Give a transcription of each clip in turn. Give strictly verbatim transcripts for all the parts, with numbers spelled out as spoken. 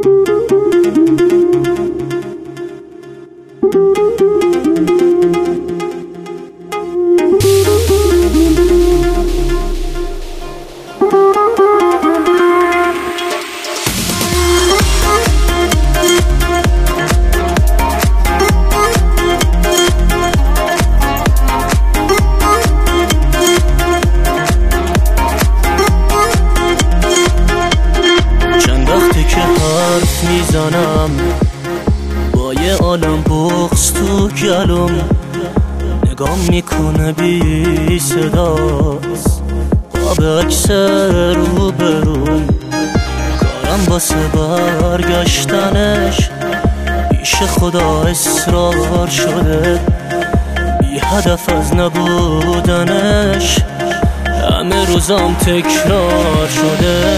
میزنم با یه عالم بغض تو گلوم، نگام میکنه بی صداست قاب عکس رو برون، کارم واسه برگشتنش پیش خدا اصرار شده، بی هدف از نبودنش همه روزام تکرار شده.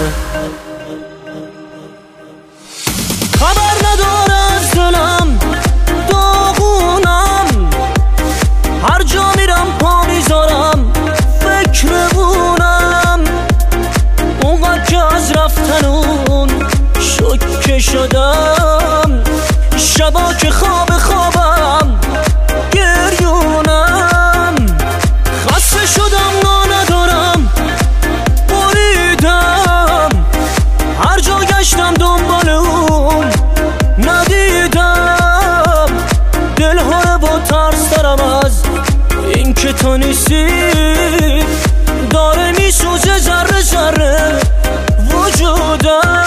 خبر نداره از دلم داغونم، هر جا میرم پا میذارم فکرمونم، اونقدر که از رفتن اون شوکه شدم، شبا که خواب خوابم گریونم، خسته شدم نا ندارم بریدم، هر جا گشتم دنبال اون ندیدم، دلها رو با ترس دارم از این که تو نیستی، داره میسوزه ذره ذره وجودم.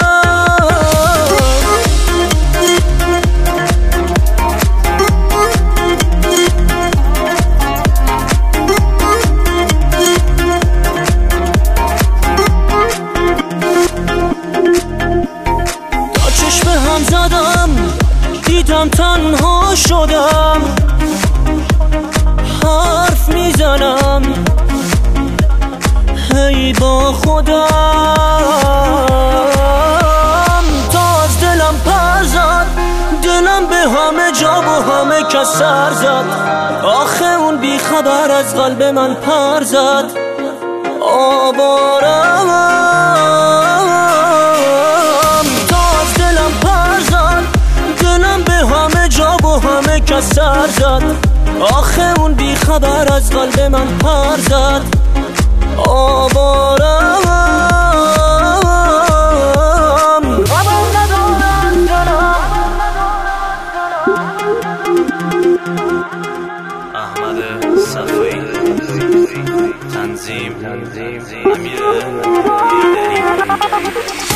تا چشم هم زدم دیدم تنها شدم، حرف میزنم هی با خودم، تا از دلم پر زد دلم به همه جا و همه کس سر زد، آخه اون بیخبر از قلب من پر زد، آوارم تا از دلم پر زد دلم به همه جا و همه کس سر زد، آخه اون بیخبر از قلب من پر زد، آوارم احمد صفایی تنظیم امیر